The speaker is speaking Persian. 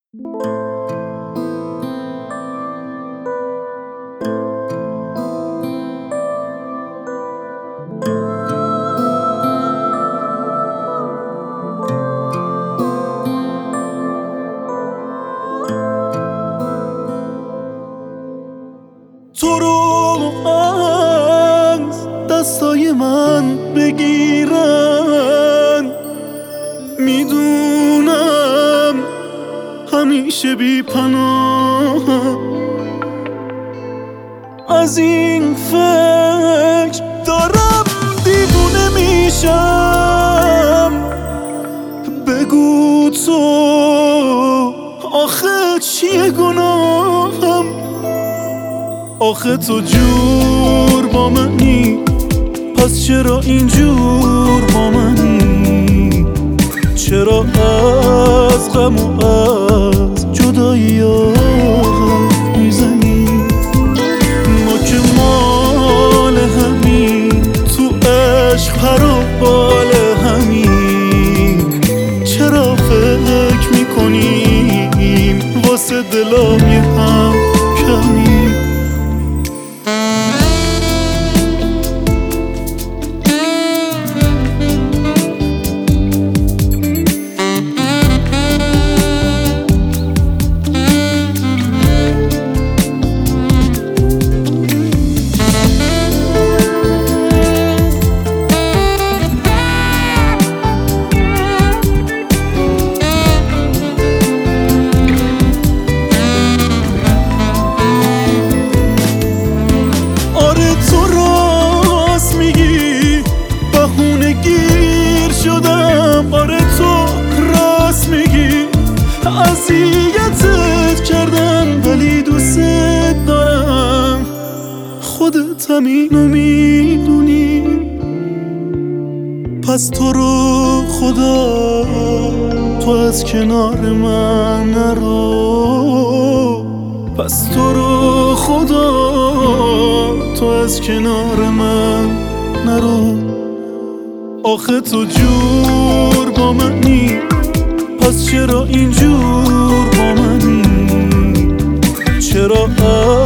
تو رو از دستای من بگیرن، میدونم همیشه بی پناه. از این فکر دارم دیوونه میشم. بگو تو آخه چیه گناهم؟ آخه تو جور با منی، پس چرا اینجور با منی؟ چرا از غم و از جدایی حرف میزنی؟ ما که مال همین، تو عشق پر و بال همین. چرا فکر میکنیم واسه دلای هم کمی؟ آره تو راست میگی، اذیتت کردم ولی دوست دارم. خودت همینو میدونی، پس تو رو خدا تو از کنار من نرو. پس تو رو خدا تو از کنار من نرو. آخه تو جور با منی، پس چرا اینجور با منی؟ چرا